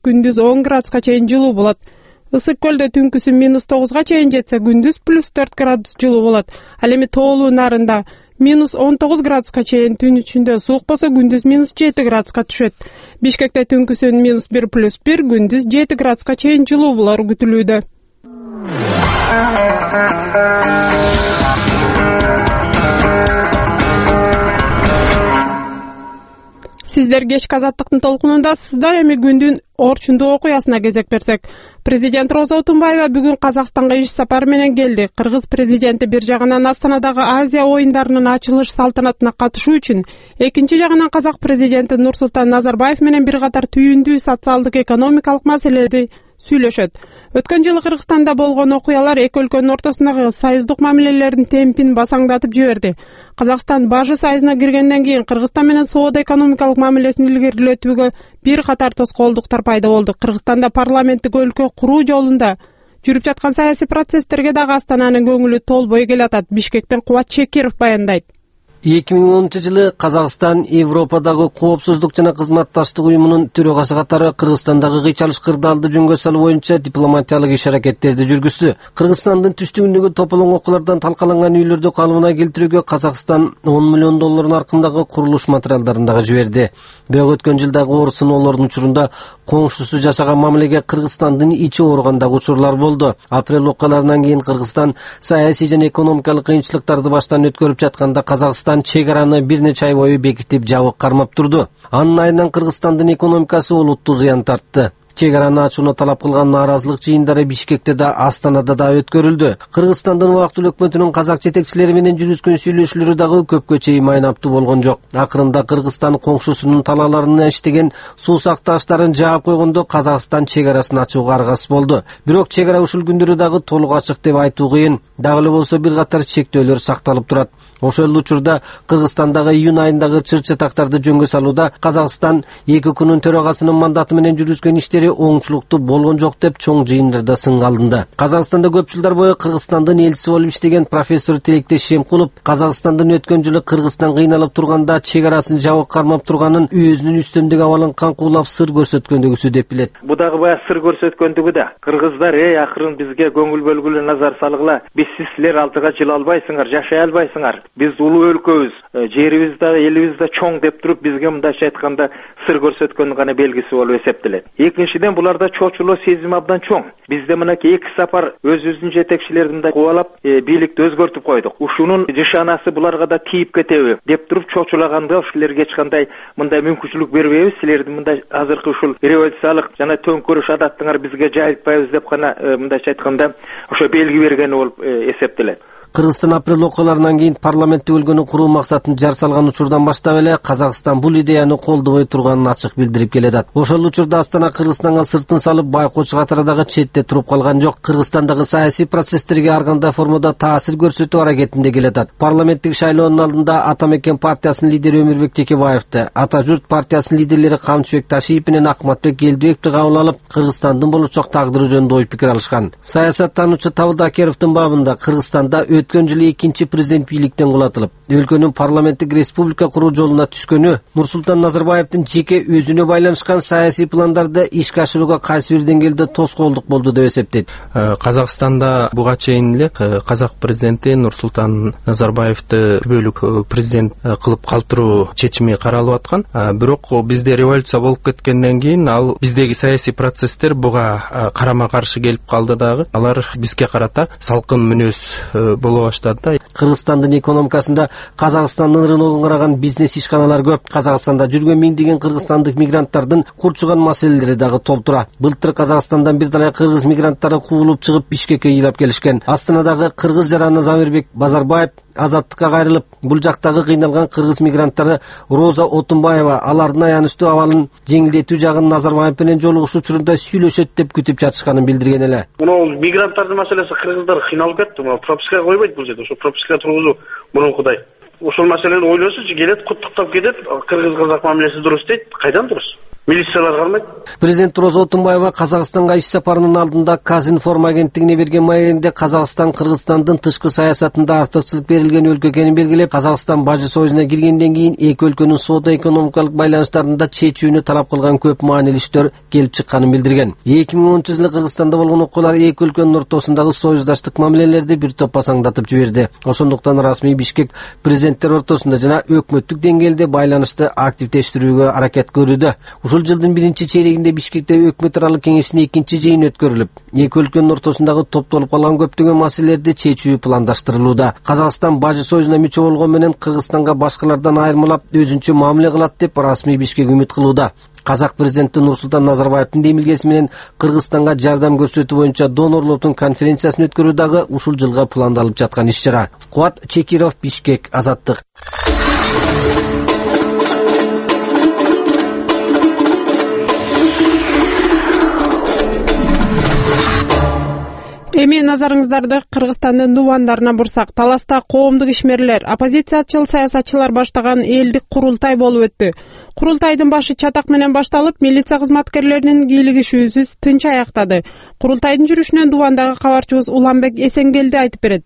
күндүз 10 градуска чейин жылуу болот. Ысык көлдө түнкүсү -9га чейин жетсе, күндүз +4 градус жылуу болот. Ал эми тоолуу нарында -19 градуска чейин, түн ичинде суук болсо күндүз -7 градуска түшөт. Бишкекте түнкүсү -1+1, күндүз 7 градуска чейин жылуу болору күтүлүүдө. Сиздер кечки Азаттыктын толкунундасыздар. Эми күндүн орчундуу окуясына кезек берсек. Президент Роза Отунбаева бүгүн Казакстанга иш сапары менен келди. Кыргыз президенти бир жагынан Астанадагы Азия оюндарынын ачылыш салтанатына катышуу үчүн, экинчи жагынан казак президенти Нурсултан Назарбаев менен бир катар түйүндүү социалдык экономикалык маселелерди сүйлөшөт. Өткөн жылы Кыргызстанда болгон окуялар эки өлкөнүн ортосундагы союздук мамилелердин темпин басаңдатып жиберди. Казакстан Бажы союзуна киргенден кийин Кыргызстан менен соода-экономикалык мамилесин илгерилетүүгө бир катар тоскоолдуктар пайда болду. Кыргызстанда парламенттик өлкө куруу жолунда жүрүп жаткан саясий процесстерге дагы Астананын көңүлү толбой келатат. Бишкектен Кубат Чекиров баяндайт. 2010 жылы Казакстан Европадагы коопсуздук жана кызматташтык уюмунун төрагасы катары Кыргызстандагы кыйчалыш кырдаалды жөнгө салуу боюнча дипломатиялык иш-аракеттерди жүргүздү. Кыргызстандын түштүгүндөгү тополоң окуулардан талкаланган үйлөрдү калыбына келтирүүгө Казакстан 10 миллион доллар наркындагы курулуш материалдарын дагы жиберди. Бирок өткөн жылдагы оор сыноолордун учурунда коңшусу жасаган мамилеге Кыргызстандын ичи ооругандагы учурлар болду. Апрель окуяларынан кийин Кыргызстан саясий жана экономикалык кыйынчылыктарды баштан өткөрүп жатканда Казакстан чек араны бир нече ай бою бекитип жабык кармап турду. Анын айынан Кыргызстандын экономикасы олуттуу зыян тартты. Чек араны ачууну талап кылган нааразылык жыйындары Бишкекте да, Астанада да өткөрүлдү. Кыргызстандын убактылуу өкмөтүнүн казак жетекчилери менен жүргүзгөн сүйлөшүүлөрү дагы көпкө чейин майнаптуу болгон жок. Акырында Кыргызстан коңшусунун талааларына иштеген суу сакташтарын жаап койгондо Казакстан чек арасын ачууга аргасыз болду. Бирок чек ара ушул күндөрү дагы толук ачык деп айтуу кыйын. Дагы эле болсо бир катар чектөөлөр сакталып турат. Ошол учурда Кыргызстандагы июнь айындагы чыр-чатактарды жөнгө салууда Казакстан эки күнүн төрагасынын мандаты менен жүргүзгөн иштери оңчулуктуу болгон жок деп чоң жыйындарда сынга алынды. Казакстанда көп жылдар бою Кыргызстандын элчиси болуп иштеген профессор Тилектеш Шемкулов Казакстандын өткөн жылы Кыргызстан кыйналып турганда чек арасын жабык кармап турганын өзүнүн үстөмдүк абалын каңкуулап сыр көрсөткөндүгүсү деп билет. Бу дагы баягы сыр көрсөткөндүгү да. Кыргыздар акырын бизге көңүл бөлгүлө назар салгыла. Биз силер алдыга жыла албайсыңар, жашай албайсыңар. Биз улуу өлкөбүз, жерибиз да, элибиз да чоң деп туруп бизге мындайча айтканда сыр көрсөткөндүн гана белгиси болуп эсептелет. Экинчиден буларда чочулоо сезим абдан чоң. Бизде мынакей эки сапар өзүбүздүн жетекчилерди мындай кубалап, бийликти өзгөртүп койдук. Ушунун нишанасы буларга да тийип кетеби деп туруп чочулаганда ушулерге эч кандай мындай мүмкүнчүлүк бербейбиз. Силердин мындай азыркы ушул революциялык жана төңкөрүш адаттыңар бизге жайылтпайбыз деп гана мындайча айтканда ошо белги бергени болуп эсептелет. Кыргызстан апрель окуяларынан кийин парламенттик өлкөнү куруу максатын жар салган учурдан баштап эле Казакстан бул идеяны колдобой турганын ачык билдирип келет. Ошол учурда Астана Кыргызстанга сыртын салып байкоочу катары дагы четте туруп калган жок. Кыргызстандагы саясий процесстерге ар кандай формада таасир көрсөтүү аракетинде келет. Парламенттик шайлоонун алдында Ата Мекен партиясынын лидери Өмүрбек Текебаевди, Ата Журт партиясынын лидерлери Камчыбек Ташиев менен Акматбек Элдибековди кабыл алып, Кыргызстандын болочок тагдыры жөнүндө ой пикир алышкан. Саясаттануучу Табылда Акеровдун бабында Кыргызстанда өткөн жылы экинчи президент бийликтен кулатылып, өлкөнүн парламенттик республика куруу жолуна түшкөнү Нурсултан Назарбаевдин жеке өзүнө байланышкан саясий пландарды ишке ашырууга кайсы бир деңгээлде тоскоолдук болду деп эсептейт. Казакстанда буга чейин эле казак президенти Нурсултан Назарбаевди бөлүк президент кылып калтыруу чечими каралып аткан. Бирок бизде революция болуп кеткенден кийин ал биздеги саясий процесстер буга карама каршы келип калды дагы. Алар бизге карата салкын мүнөз боло баштады. Кыргызстандын экономикасында Казакстандын рыногун караган бизнес ишканалар көп. Казакстанда жүргөн миңдеген кыргызстандык мигранттардын курчуган маселелери дагы толтура. Былтыр Казакстандан бир талай кыргыз мигранттары куулуп чыгып Бишкекке ыйлап келишкен. Астанадагы кыргыз жараны Замирбек Базарбаев Азаттыкка кайрылып, бул жактагы кыйналган кыргыз мигранттары Роза Отунбаева алардын аянычтуу абалын жеңилдетүү жагын Назарбаев менен жолугушуу учурунда сүйлөшөт деп күтүп жатышканын билдирген эле. Мына мигранттардын маселеси кыргыздар кыйналып кетти. Мына пропискага койбойт бул жерде. Ошо пропискага тургузуу мурункудай. Ошол маселени ойлосочу, келет, куттуктап кетет, кыргыз казак мамилеси дурус дейт. Кайдан дурус? Милициялар калмайт. Президент Роза Отунбаева Казакстанга иш сапарынын алдында Казинформ агенттигине берген маегинде Казакстан Кыргызстандын тышкы саясатында артыкчылык берилген өлкө экенин белгилеп, Казакстан Бажы союзуна киргенден кийин эки өлкөнүн соода-экономикалык байланыштарында чечүүнү талап кылган көп маанилүү иштер келип чыкканын билдирген. 2010-жылы Кыргызстанда болгон окуялар эки өлкөнүн ортосундагы союздаштык мамилелерди бир топ басаңдатып жиберди. Ошондуктан расмий Бишкек президенттер ортосунда жана өкмөттүк деңгээлде байланышты активдештирүүгө аракет көрүүдө. Ушул жылдын биринчи чейрегинде Бишкекте өкмөт аралык кеңешинин экинчи жыйыны өткөрүлүп, эки өлкөнүн ортосундагы топтолуп калган көптөгөн маселелерди чечүү пландаштырылууда. Казакстан Бажы союзуна мүчө болгон менен Кыргызстанга башкалардан айырмалап өзүнчө мамиле кылат деп расмий Бишкек үмүт кылууда. Казак президенти Нурсултан Назарбаевдин демилгеси менен Кыргызстанга жардам көрсөтүү боюнча донорлордун конференциясын өткөрүү дагы ушул жылга пландалып жаткан иш-чара. Кубат Чекиров, Бишкек, Азаттык. Эми назарыңыздарды Кыргызстандын дубандарына бурсак, Таласта коомдук ишмерлер, оппозициячыл саясатчылар баштаган элдик курултай болуп өттү. Курултайдын башы чатак менен башталып, милиция кызматкерлеринин кийлигишүүсүз тынч аяктады. Курултайдын жүрүшүнөн дубандагы кабарчыбыз Уланбек Эсенгелди айтып берет.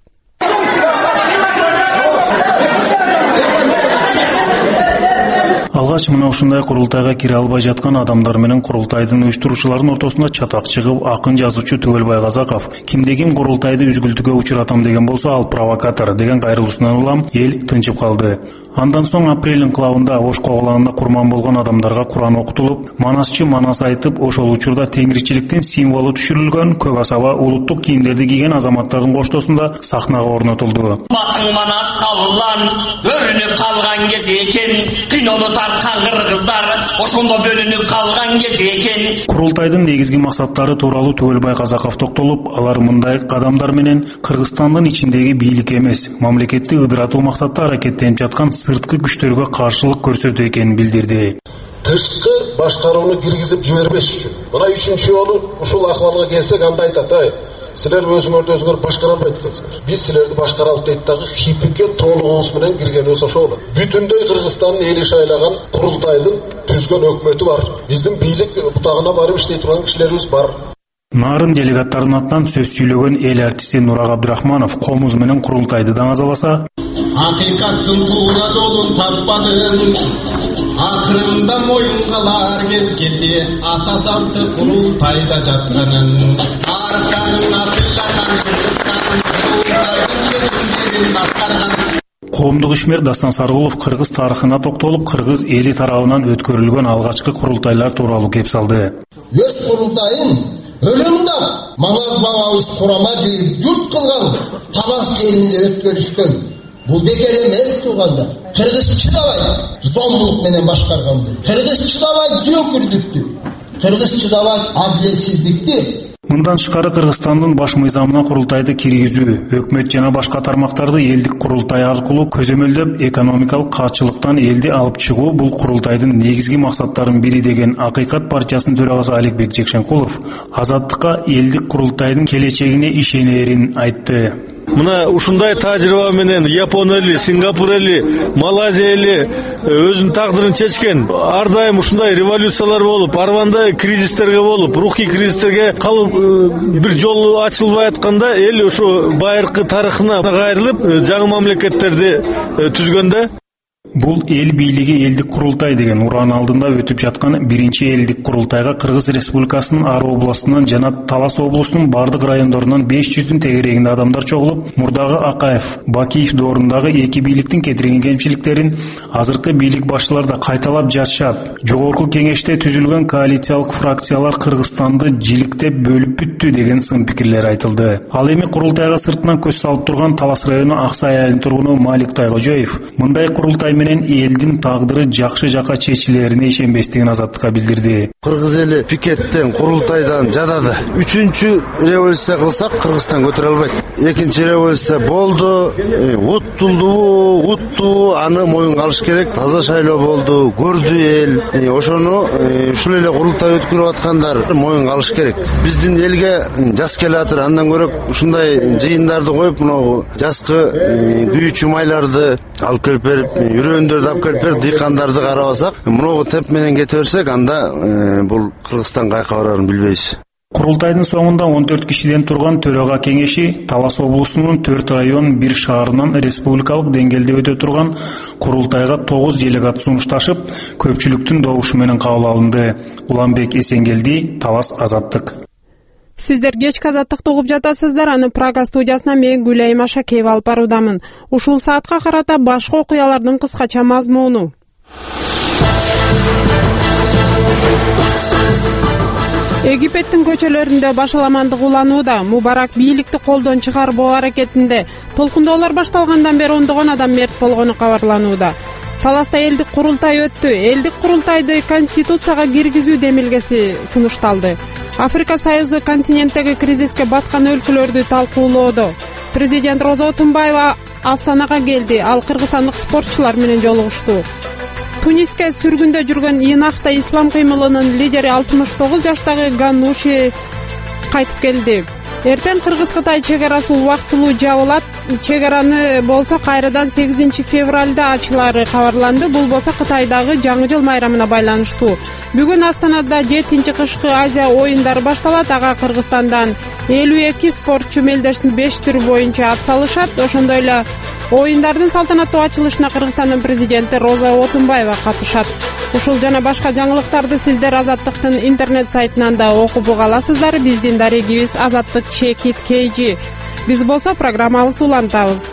Алгач мына ушундай курултайга кире албай жаткан адамдар менен курултайдын уюштуруучуларынын ортосунда чатак чыгып, акын жазуучу Түгөлбай Казаков кимде ким курултайды үзгүлтүгө учуратам деген болсо, ал провокатор деген кайрылуусунан улам эл тынчып калды. Андан соң апрель инкылабында Ош коголагында курман болгон адамдарга Куран окутулуп, манасчы манас айтып, ошол учурда теңирчиликтин символу түшүрүлгөн көк асаба улуттук кийимдерди кийген азаматтардын коштоосунда сахнага орнотулду. Батың манас кабылган, көрүнүп калган кез экен, кинону тарткан кыргыздар ошондо бөлүнүп калган кез экен. Курултайдын негизги максаттары тууралуу Түгөлбай Казаков токтолуп, алар мындай кадамдар менен Кыргызстандын ичиндеги бийлик эмес, мамлекетти ыдыратуу максатта аракеттенип жаткан сырткы күчтөргө каршылык көрсөтүү экенин билдирди. Тышкы башкарууну киргизип жибербеш үчүн. Мына үчүнчү жолу ушул акыбалга келсек, анда айтат: силер өзүңөрдү башкара албайт экенсиңер. Биз силерди башкара алып дейт дагы хипикке толугубуз менен киргенибиз ошол болот. Бүтүндөй Кыргызстандын эли шайлаган курултайдын түзгөн өкмөтү бар. Биздин бийлик бутагына барып иштей турган кишилерибиз бар. Нарын делегаттарынын атынан сөз сүйлөгөн эл артисти Нурак Абдрахманов комуз менен курултайды даңазаласа, акыйкаттын туура жолун таппадым, акырында моюнга алар кез келди, ата салты курултайда жатканын, арыктарын атылаган курултайдын баскарган. Коомдук ишмер Дастан Саргулов кыргыз тарыхына токтолуп, кыргыз эли тарабынан өткөрүлгөн алгачкы курултайлар тууралуу кеп салды. Өз курултайын өлүмдө маңаз бабабыз курама жыйып журт кылган Талас элинде өткөрүшкөн. Бул бекер эмес туугандар. Кыргыз чыдабайт зомбулук менен башкарганды. Кыргыз чыдабайт зөөкүрдүктү. Кыргыз чыдабайт адилетсиздикти. Мындан тышкары Кыргызстандын баш мыйзамына курултайды киргизүү, өкмөт жана башка тармактарды элдик курултай аркылуу көзөмөлдөп, экономикалык каатчылыктан элди алып чыгуу бул курултайдын негизги максаттарынын бири деген Акыйкат партиясынын төрагасы Аликбек Жекшенкулов Азаттыкка элдик курултайдын келечегине ишенерин айтты. Мына ушундай тажрыйба менен Япон эли, Сингапур эли, Малайзия эли өзүнүн тагдырын чечкен. Ар дайым ушундай революциялар болуп, арбандай кризистерге болуп, рухий кризистерге калып бир жолу ачылбай атканда эл ушу байыркы тарыхына кайрылып, жаңы мамлекеттерди түзгөндө. Бул эл бийлиги элдик курултай деген уран алдында өтүп жаткан биринчи элдик курултайга Кыргыз Республикасынын Ары областынан жана Талас облусунун бардык райондорунан 500-дүн тегерегинде адамдар чогулуп, мурдагы Акаев, Бакиев доорундагы эки бийликтин кетирген кемчиликтерин азыркы бийлик башчылары да кайталап жатышат. Жогорку кеңеште түзүлгөн коалициялык фракциялар Кыргызстанды жиликтеп бөлүп бүттү деген сын пикирлер айтылды. Ал эми курултайга сыртынан көз салып турган Талас району Аксай айылынын тургуну Малик Тайкожоев мындай курултай менен элдин тагдыры жакшы жака чечилерине ишенбестигин Азаттыкка билдирди. Кыргыз эли пикеттен, курултайдан жадады. Үчүнчү революция кылсак Кыргызстан көтөрө албайт. Экинчи революция болду, утту, аны моюнга алыш керек. Таза шайлоо болду, көрдү эл. Ошону ушул эле курултай өткөрүп аткандар моюнга алыш керек. Биздин элге жас келатыр, андан көрөк ушундай жыйындарды коюп, мына жазкы күйүүчү майларды алып келип берип жүрөндөрдү алып келип берип дыйкандарды карабасак, мыногу темп менен кете берсек, анда бул Кыргызстан каяка барарын билбейбиз. Курултайдын соңунда 14 кишиден турган төрага кеңеши Талас облусунун 4 район 1 шаарынан республикалык деңгээлде өтө турган курултайга 9 делегат сунушташып, көпчүлүктүн добушу менен кабыл алынды. Уланбек Эсенгелди, Талас, Азаттык. Сиздер кечки Азаттыкты угуп жатасыздар. Аны Прага студиясына мен Гүлайым Ашакеева алып баруудамын. Ушул саатка карата башка окуялардын кыскача мазмуну. Египеттин көчөлөрүндө башаламандык уланууда. Мубарак бийликти колдон чыгарбоо аракетинде. Толкундоолор башталгандан бери ондогон адам мерт болгону кабарланууда. Таласта элдик курултай өттү. Элдик курултайды конституцияга киргизүү демилгеси сунушталды. Африка Союзу континенттеги кризиске баткан өлкөлөрдү талкуулоодо. Президент Роза Отунбаева Астанага келди. Ал кыргызстандык спортчулар менен жолугушту. Туниске сүргүндө жүргөн Инахта ислам кыймылынын лидери 69 жаштагы Ганнуши кайтып келди. Эртең Кыргыз-Кытай чегарасы убактылуу жабылат. Чегараны болсо кайрадан 8 февралда ачылары кабарланды. Бул болсо Кытайдагы жаңы жыл майрамына байланыштуу. Бүгүн Астанада 7-чи кышкы Азия оюндары башталат. Ага Кыргызстандан 52 спортчу мелдештин 5 түрү боюнча ат салышат. Ошондой эле оюндардын салтанаттуу ачылышына Кыргызстандын президенти Роза Отунбаева катышат. Ушул жана башка жаңылыктарды сиздер Азаттыктын интернет сайтынан да окуп аласыздар. Биздин дарегибиз Азаттык Чекит KG. Биз болсо программабызды улантабыз.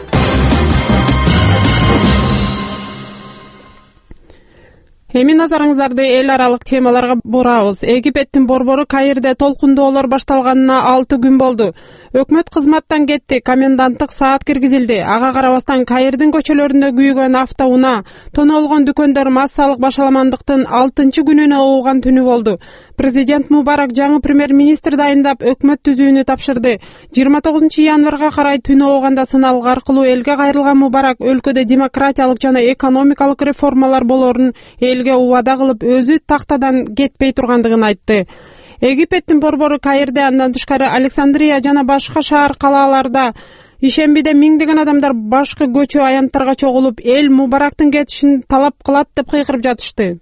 Эми назарыңыздарды эл аралык темаларга бурабыз. Египеттин борбору Каирде толкундоолор башталганына 6 күн болду. Өкмөт кызматтан кетти, коменданттык саат киргизилди. Ага карабастан Каирдин көчөлөрүндө күйгөн автоунаа, тоноолгон дүкөндөр массалык башаламандыктын 6-чы күнүнө ууган түнү болду. Президент Мубарак жаңы премьер-министр дайындап, өкмөт түзүүнү тапшырды. 29 январга карай түнү ооганда сыналгы аркылуу элге кайрылган Мубарак өлкөдө демократиялык жана экономикалык реформалар болорун элге убада кылып, өзү тактадан кетпей тургандыгын айтты. Египеттин борбору Каирде, андан тышкары Александрия жана башка шаар калааларда ишембиде миңдеген адамдар башкы көчө аянттарга чогулуп, эл Мубарактын кетишин талап кылат деп кыйкырып жатышты.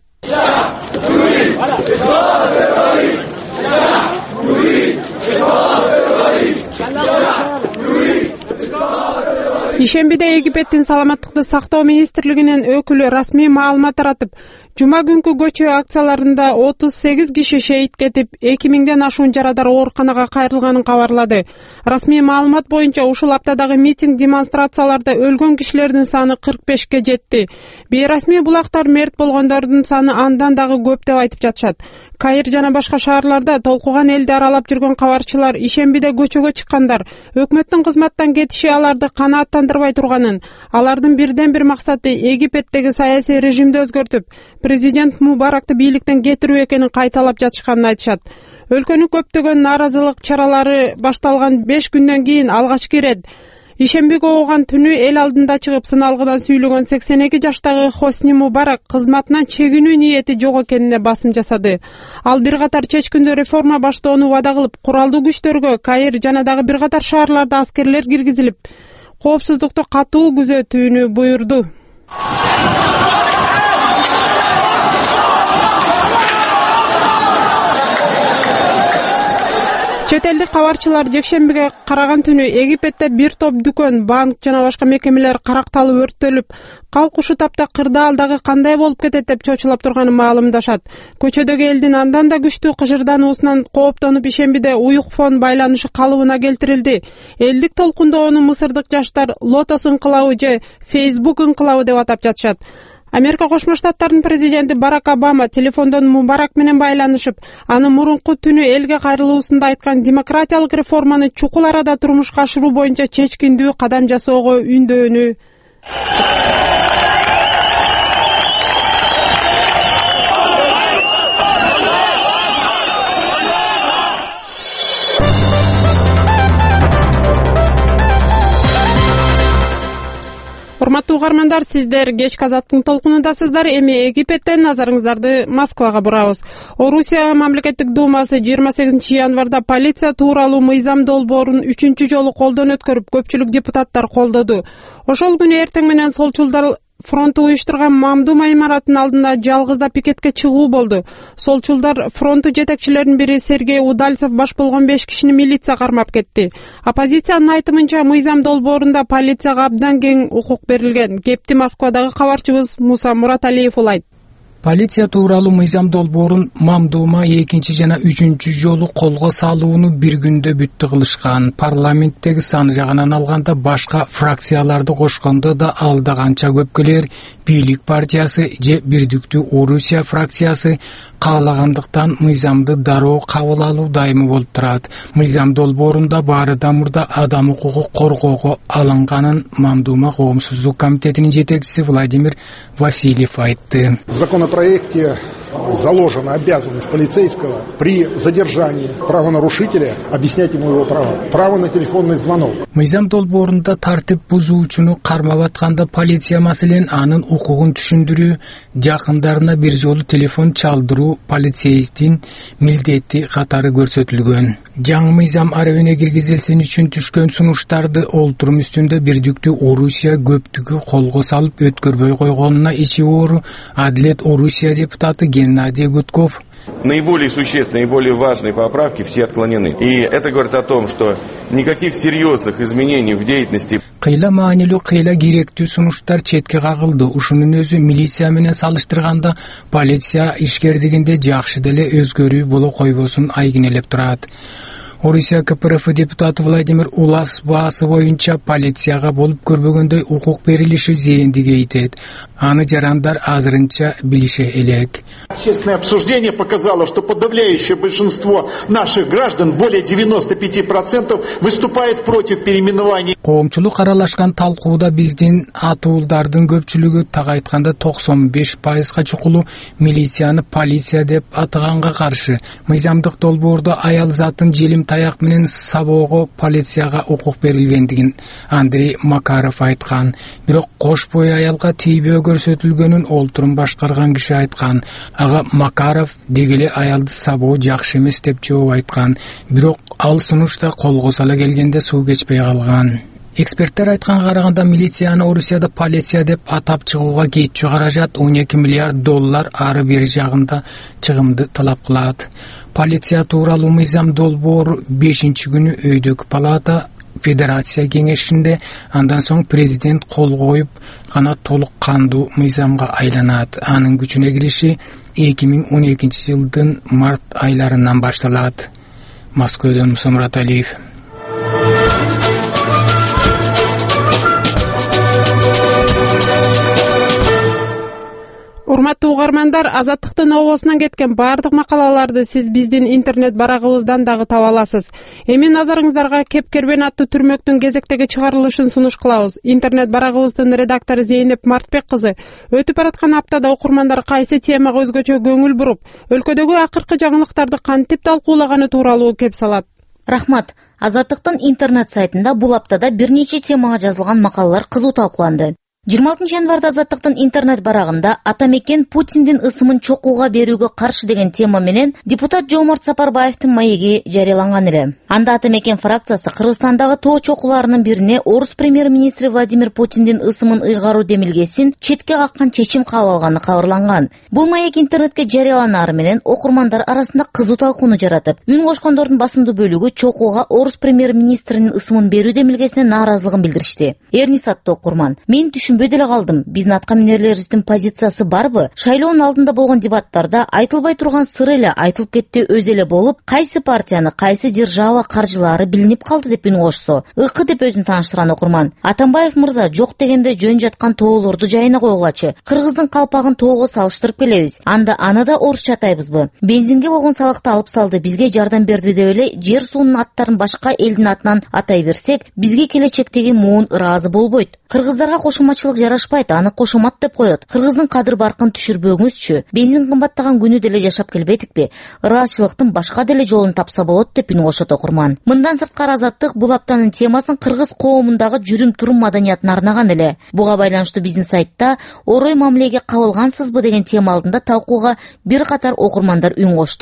Ишембиде Египеттин саламаттыкты сактоо министрлигинин өкүлү расмий маалымат таратып, жума күнкү көчө акцияларында 38 киши шейит кетип, 2000ден ашуун жарадар ооруканага кайрылганын кабарлады. Расмий маалымат боюнча ушул аптадагы митинг демонстрацияларда өлгөн кишилердин саны 45ке жетти. Бейрасмий булактар мерт болгондордун саны андан дагы көп деп айтып жатышат. Каир жана башка шаарларда толкуган элди аралап жүргөн кабарчылар ишембиде көчөгө чыккандар. Өкмөттүн кызматтан кетиши аларды канааттандырбай турганын, алардын бирден бир максаты Египеттеги саясий режимди өзгөртүп, президент Мубаракты бийликтен кетирүү экенин кайталап жатышканын айтышат. Өлкөнүн көптөгөн нааразылык чаралары башталган 5 күндөн кийин алгачкы рет ишембиге ооган түнү эл алдында чыгып сыналгыдан сүйлөгөн 82 жаштагы Хосни Мубарак кызматынан чегинүү ниети жок экенине басым жасады. Ал бир катар чечкиндүү реформа баштоону убада кылып, куралдуу күчтөргө Каир жана дагы бир катар шаарларда аскерлер киргизилип, коопсуздукту катуу күзөтүүнү буйрду. Чет элдик кабарчылар жекшембиге караган түнү Египетте бир топ дүкөн, банк жана башка мекемелер каракталып өрттөлүп, калк ушул тапта кырда ал дагы кандай болуп кетет деп чочулап турганын маалымдашат. Көчөдөгү элдин андан да күчтүү кыжырдануусунан кооптонуп ишембиде уюк фон байланышы калыбына келтирилди. Элдик толкундоону мысырдык жаштар Лотос ыңкылабы же Facebook ыңкылабы деп атап жатышат. Америка Кошмо Штаттарынын президенти Барак Обама телефондон Мубарак менен байланышып, аны мурунку түнү элге кайрылуусунда айткан демократиялык реформаны чукул арада турмушка ашыруу боюнча чечкиндүү кадам жасоого үндөөнү Урматтуу угармандар, сиздер кечки Азаттыктын толкунундасыздар. Эми Египеттен назарыңыздарды Москвага бурабыз. Орусия мамлекеттик думасы 28 январда полиция тууралуу мыйзам долбоорун 3-жолу колдон өткөрүп, көпчүлүк депутаттар колдоду. Ошол күнү эртең менен фронту уюштурган Мамдума имаратынын алдында жалгызда пикетке чыгуу болду. Солчулдар фронту жетекчилеринин бири Сергей Удальцев баш болгон 5 кишини милиция кармап кетти. Оппозициянын айтымынча мыйзам долбоорунда полицияга абдан кең укук берилген. Кепти Москвадагы кабарчыбыз Муса Мураталиев улайт. Полиция тууралуу мыйзам долбоорун Мамдума 2 жана 3 жолу колго салууну бир күндө бүттү кылышкан. Парламенттеги саны жагынан алганда башка фракцияларды кошкондо да алда канча көпкөлөр бийлик партиясы же Бирдиктүү Орусия фракциясы каалагандыктан мыйзамды дароо кабыл алуу дайымы болуп турат. Мыйзам долбоорунда баарыдан мурда адам укугу коргоого алынганын Мамдума коомсуздук комитетинин жетекчиси Владимир Васильев айтты. В законопроекте заложена обязанность полицейского при задержании правонарушителя объяснять ему его права. Право на телефонный звонок. Мыйзам долбоорунда тартип бузуучуну кармап атканда полиция маселен анын укугун түшүндүрүү, жакындарына бир жолу телефон чалдыруу полицейдин милдети катары көрсөтүлгөн. Жаңы мыйзам арабине киргизилсин үчүн түшкөн сунуштарды олтурум үстүндө Бирдиктүү Орусия көптүгү колго салып өткөрбөй койгонуна ичи оору Адилет Орусия депутаты Геннадий Гудков. Наиболее существенные, наиболее важные поправки все отклонены. И это говорит о том, что никаких серьезных изменений в деятельности. Кыйла маанилүү, кыйла керектүү сунуштар четке кагылды. Ушунун өзү милиция менен салыштырганда полиция ишкердигинде жакшы деле өзгөрүү боло койбосун айгинелеп турат. Орусия КПРФ депутаты Владимир Улас баасы боюнча полицияга болуп көрбөгөндөй укук берилиши зээндиги айтет. Аны жарандар азырынча билише элек. Общественное обсуждение показало, что подавляющее большинство наших граждан, более 95%, выступает против переименований. Коомчулук аралашкан талкууда биздин атуулдардын көпчүлүгү так айтканда 95%га чукулуу милицияны полиция деп атаганга каршы. Мыйзамдык долбоордо аял затын желим таяк менен сабоого полицияга укук берилгендигин Андрей Макаров айткан. Бирок кош бой аялга тийбөө көрсөтүлгөнүн олтурум башкарган киши айткан. Ага Макаров дегеле аялды сабоо жакшы эмес деп жооп айткан. Бирок ал сунушта колго сала келгенде суу кечпей калган. Эксперттер айтканга караганда милицияны Орусияда полиция деп атап чыгууга кетчү каражат $12 миллиард ары бери жагында чыгымды талап кылат. Полиция тууралуу мыйзам долбоору 5-күнү өйдөгү палата Федерация кеңешинде, андан соң президент кол коюп, гана толук кандуу мыйзамга айланат. Анын күчүнө кириши 2012 жылдын март айларынан башталат. Москвадан Муса Мураталиев. Урматтуу угармандар, Азаттыктын обосунан кеткен баардык макалаларды сиз биздин интернет барагыбыздан дагы таба аласыз. Эми назарыңыздарга Кепкербен аттуу түрмөктүн кезектеги чыгарылышын сунуш кылабыз. Интернет барагыбыздын редактору Зейнеп Мартбек кызы өтүп бараткан аптада окурмандар кайсы темага өзгөчө көңүл буруп, өлкөдөгү акыркы жаңылыктарды кантип талкуулаганы тууралуу кеп салат. Рахмат. Азаттыктын интернет сайтында бул аптада бир нече темага жазылган макалалар кызуу талкууланды. 26 январда Азаттыктын интернет барагында атамекен Путиндин ысымын чокууга берүүгө каршы деген тема менен депутат Жомарт Сапарбаевдин маеги жарыяланган эле. Анда атамекен фракциясы Кыргызстандагы тоо чокууларынын бирине орус премьер-министри Владимир Путиндин ысымын ыйгаруу демилгесин четке каккан чечим кабыл алганы кабарланган. Бул маек интернетке жарыяланары менен окурмандар арасында кызуу талкууну жаратып, үн кошкондордун басымдуу бөлүгү чокууга орус премьер-министринин ысымын берүү демилгесине нааразылыгын билдиришти. Эрнис аттуу окурман: "Мен түшүнбөй деле калдым. Биздин аткаминерлерибиздин позициясы барбы? Шайлоонун алдында болгон дебаттарда айтылбай турган сыр эле айтылып кетти, өз эле болуп, кайсы партияны, кайсы держава каржылаары билинип калды" деп үн кошсо, ыкы деп өзүн тааныштырган окурман: "Атамбаев мырза, жок дегенде жөн жаткан тоолорду жайына койгулачы. Кыргыздын калпагын тоого салыштырып келебиз. Анда аны да орусча атайбызбы? Бензинге болгон салыкты алып салды, бизге жардам берди деп эле жер суунун аттарын башка элдин атынан атай берсек, бизге келечектеги муун ыраазы болбойт. Кыргыздарга кошумачылык жарашпайт, аны кошумат деп коет. Кыргыздын кадыр баркын түшүрбөгүңүзчү. Бензин кымбаттаган күнү деле жашап келбедикпи? Ыраазчылыктын башка деле жолун тапса болот" деп үн кошот окурман. Мындан сырткары Азаттык бул аптанын темасын кыргыз коомундагы жүрүм-турум маданиятына арнаган эле. Буга байланыштуу биздин сайтта "Орой мамилеге кабылгансызбы" деген тема алдында талкууга бир катар окурмандар үн кошту.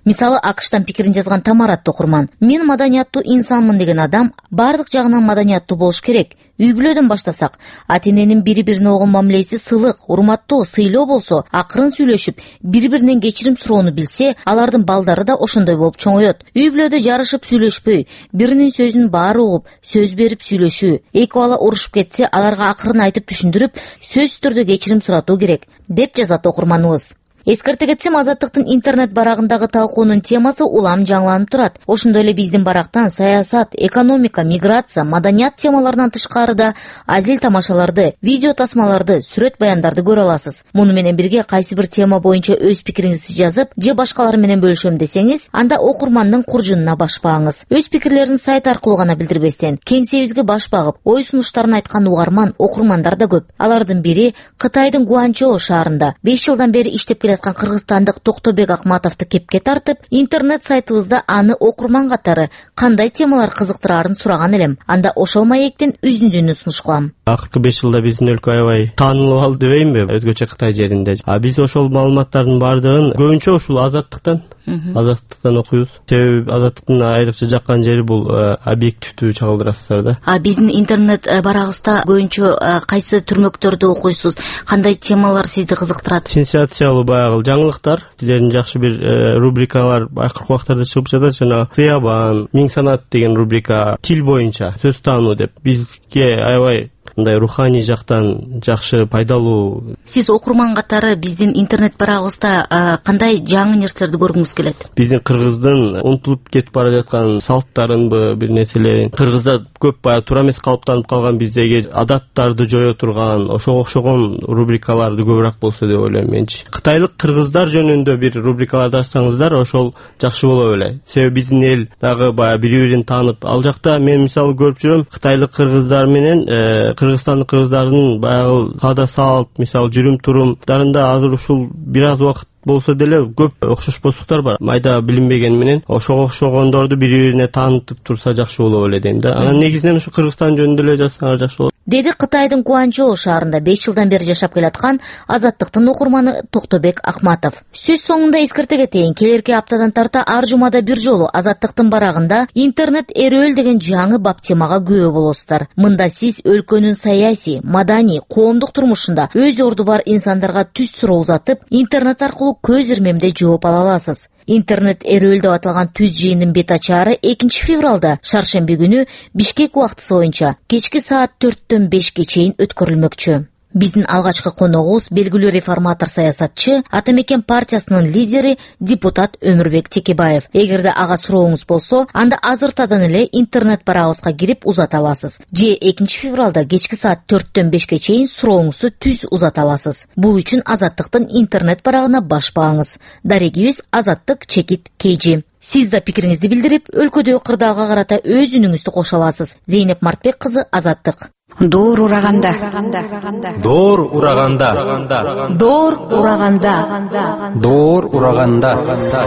Мисалы, АКШтан пикирин жазган Тамарат окурман: "Мен маданияттуу инсанмын деген адам бардык жагынан маданияттуу болуш керек. Үй-бүлөдөн баштасак, ата-эненин бири-бирине болгон мамилеси сылык, урматтоо, сыйлоо болсо, акырын сүйлөшүп, бири-биринен кечирим суроону билсе, алардын балдары да ошондой болуп чоңоет. Үй-бүлөдө жарышып сүйлөшпөй, биринин сөзүн баары угуп, сөз берип сүйлөшүү. Эки бала урушуп кетсе, аларга акырын айтып түшүндүрүп, сөзсүз түрдө кечирим суратуу керек", деп жазат окурманыбыз. Эскерте кетсем, Азаттыктын интернет барагындагы талкуунун темасы улам жаңыланып турат. Ошондой эле биздин барактан саясат, экономика, миграция, маданият темаларынан тышкары да азил тамашаларды, видео тасмаларды, сүрөт баяндарды көрө аласыз. Муну менен бирге кайсы бир тема боюнча өз пикириңизди жазып, же башкалар менен бөлүшөм десеңиз, анда окурмандын куржунуна башпаңыз. Өз пикирлерин сайт аркылуу гана билдирбестен, кеңсебизге баш багып, ой сунуштарын айткан угарман, окурмандар да көп. Алардын бири Кытайдын Гуанчжоу шаарында 5 жылдан бери иштеп кыргызстандык Токтобек Акматовду кепке тартып, интернет сайтыбызда аны окурман катары кандай темалар кызыктырарын сураган элем. Анда ошол маектен үзүндүнү сунуш кылам. Акыркы 5 жылда биздин өлкө аябай таанылып алды дебейинби, өзгөчө Кытай жеринде. Биз ошол маалыматтардын бардыгын көбүнчө ушул Азаттыктан окуйбуз. Себеби Азаттыктын айрыкча жаккан жери бул объективдүү чагылдырасыздар да. Биздин интернет барагыбызда көбүнчө кайсы түрмөктөрдү окуйсуз? Кандай темалар сизди кызыктырат? Сенсациялуу баягы жаңылыктар, сиздердин жакшы бир рубрикалар акыркы убактарда чыгып жатат. Жана Сыябан, Миң санат деген рубрика, тил боюнча сөз таануу деп бизге аябай мындай руханий жактан жакшы, пайдалуу. Сиз окурман катары биздин интернет барагыбызда кандай жаңы нерселерди көргүңүз келет? Биздин кыргыздын унутулуп кетип бара жаткан салттарынбы, бир нерселерин. Кыргызда көп баягы туура эмес калыптанып калган биздеги адаттарды жое турган, ошого окшогон рубрикаларды көбүрөөк болсо деп ойлойм менчи. Кытайлык кыргыздар жөнүндө бир рубрикаларды ачсаңыздар, ошол жакшы боло белет. Себеби биздин эл дагы баягы бири-бирин таанып, ал жакта мен мисалы көрүп жүрөм, кытайлык кыргыздар менен Кыргызстандын кыргыздардын баягы каада салт, мисалы жүрүм-турумдарында азыр ушул бир аз убакыт болсо деле көп окшошпоздуктар бар. Майда билинбеген менен ошого окшогондорду бири-бирине таанытып турса жакшы боло белет дейм да. Анан негизинен ушу Кыргызстан жөнүндө эле жазсаңар жакшы болот. Деди Кытайдын Гуанчжоу шаарында 5 жылдан бери жашап келаткан Азаттыктын окурманы Токтобек Акматов. Сөз соңунда эскерте кетейин, келерки аптадан тарта ар жумада бир жолу Азаттыктын барагында интернет эрөөл деген жаңы бап темага күбө болосуздар. Мында сиз өлкөнүн саясий, маданий, коомдук турмушунда өз орду бар инсандарга түз суроо узатып, интернет аркылуу көз ирмемде жооп ала аласыз. Интернет эрөөл деп аталган түз жыйындын бет ачаары 2 февралда шаршемби күнү Бишкек убактысы боюнча кечки саат 4-төн 5ке чейин өткөрүлмөкчү. Биздин алгачкы коногубуз белгилүү реформатор саясатчы, Ата Мекен партиясынын лидери депутат Өмүрбек Текебаев. Эгерде ага сурооңуз болсо, анда азыртадан эле интернет барагыбызга кирип узата аласыз. Же 2 февралда кечки саат 4-төн 5ке чейин сурооңузду түз узата аласыз. Бул үчүн Азаттыктын интернет барагына баш багыңыз. Дарегибиз Азаттык_KG. Сиз да пикириңизди билдирип, өлкөдөгү кырдаалга карата өз үнүңүздү кошо аласыз. Зейнеп Мартбек кызы, Азаттык. Доор ураганда. Доор ураганда. Доор ураганда. Доор ураганда.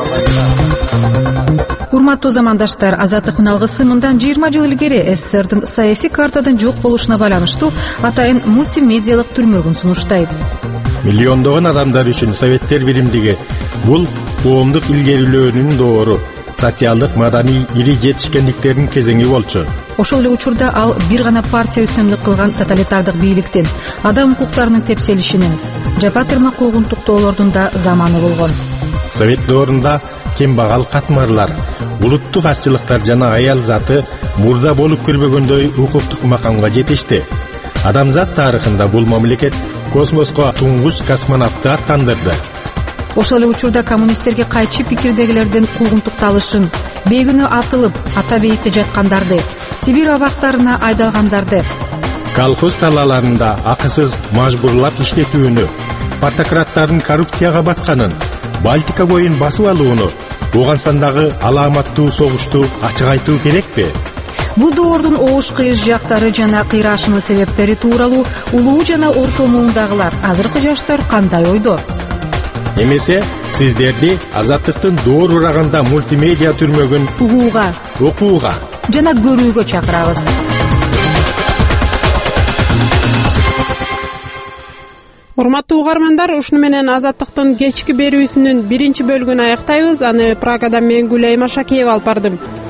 Урматтуу замандаштар, Азаттыктын алгысы мындан 20 жыл илгери СССРдин саясий картадан жок болушуна байланыштуу атайын мультимедиалык түрмөгүн сунуштайт. Миллиондогон адамдар үчүн Советтер биримдиги бул коомдук илгерилөөнүн доору, социалдык, маданий ири жетишкендиктердин кезеңи болчу. Ошол эле учурда ал бир гана партия үстөмдүк кылган тоталитардык бийликтин, адам укуктарынын тепселишинин, жапа тырмак куугунтуктоолордун да заманы болгон. Совет доорунда кембагал катмарлар, улуттук азчылыктар жана аял заты мурда болуп көрбөгөндөй укуктук макамга жетишти. Адамзат тарыхында бул мамлекет космоско туңгуч космонавтты аттандырды. Ошол эле учурда коммунисттерге кайчы пикирдегилердин куугунтукталышын, бейгүнөө атылып, ата бейитте жаткандарды, Сибирь абактарына айдалгандарды, колхоз талааларында акысыз мажбурлап иштетүүнү, партократтардын коррупцияга батканын, Балтика боюн басып алууну, Ооганстандагы алааматтуу согушту ачык айтуу керекпи? Бул доордун оош кыйыш жактары жана кыйрашынын себептери тууралуу улуу жана орто муундагылар, азыркы жаштар кандай ойдо? Эмесе сиздерди Азаттыктын доор ураганда мультимедиа түрмөгүн угууга, окууга жана көрүүгө чакырабыз. Урматтуу угармандар, ушуну менен Азаттыктын кечки берүүсүнүн биринчи бөлүгүн аяктайбыз. Аны Прагадан мен Гүлайма Шакеева алып бардым.